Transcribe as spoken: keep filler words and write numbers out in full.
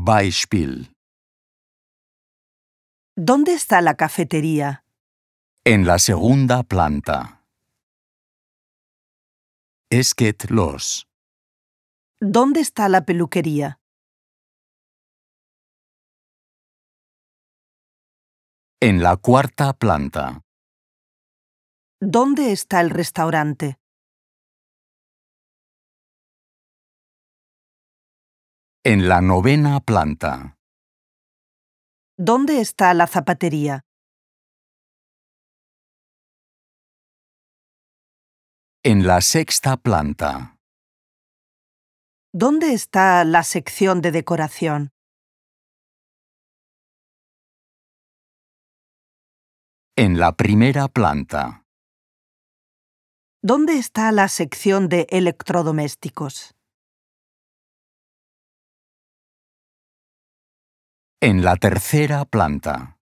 Beispiel. ¿Dónde está la cafetería? En la segunda planta. Es geht los. ¿Dónde está la peluquería? En la cuarta planta. ¿Dónde está el restaurante? En la novena planta. ¿Dónde está la zapatería? En la sexta planta. ¿Dónde está la sección de decoración? En la primera planta. ¿Dónde está la sección de electrodomésticos? En la tercera planta.